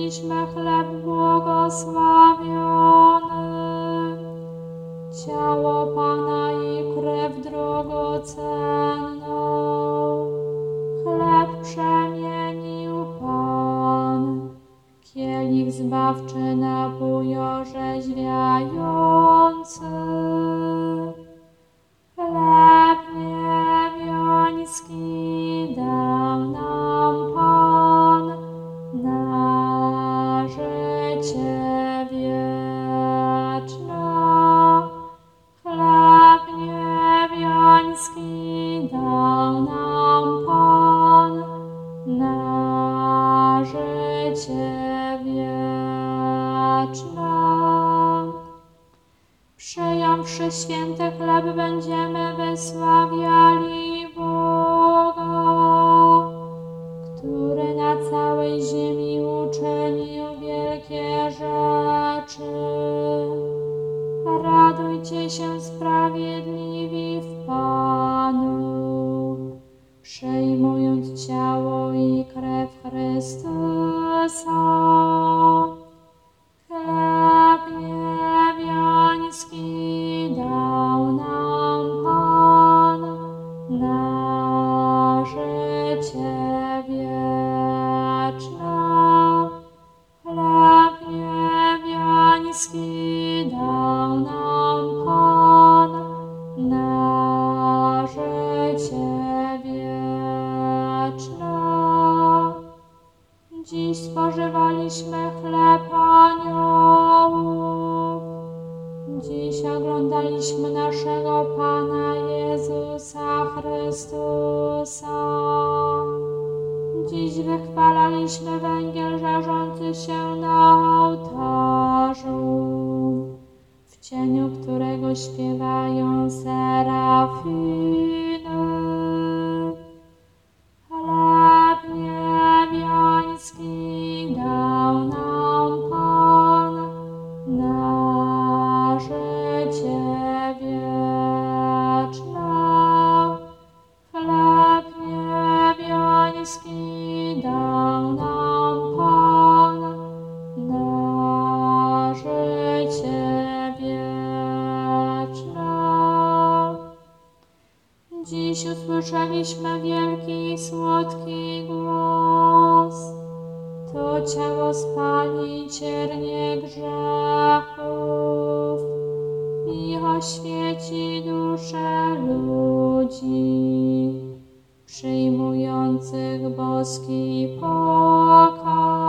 spożyliśmy chleb błogosławiony, ciało Pana i krew drogocenną. Chleb przemienił Pan, kielich zbawczy napój orzeźwiający. Chleb niebioński dał nam Pan na życie wieczne. Chleb niebioński dał nam Pan na życie wieczne. Przyjąwszy święty chleb, będziemy wysławiali Boga, który na całej ziemi uczynił wielkie rzeczy. Radujcie się sprawiedliwi w Panu, przyjmując ciało i krew Chrystusa. Chleb niebioński dał nam Pan na życie wieczne. Chleb niebioński dał nam Pan na życie wieczne. Dziś spożywaliśmy chleb aniołów. Dziś oglądaliśmy naszego Pana Jezusa Chrystusa. Dziś wychwalaliśmy węgiel żarzący się na ołtarzu, w cieniu którego śpiewają serafiny. Chleb niebioński dał nam Pan na życie wieczne. Chleb niebioński dał nam Pan na życie wieczne. Dziś usłyszeliśmy wielki i słodki głos. To ciało spali ciernie grzechów i oświeci dusze ludzi przyjmujących boski pokarm.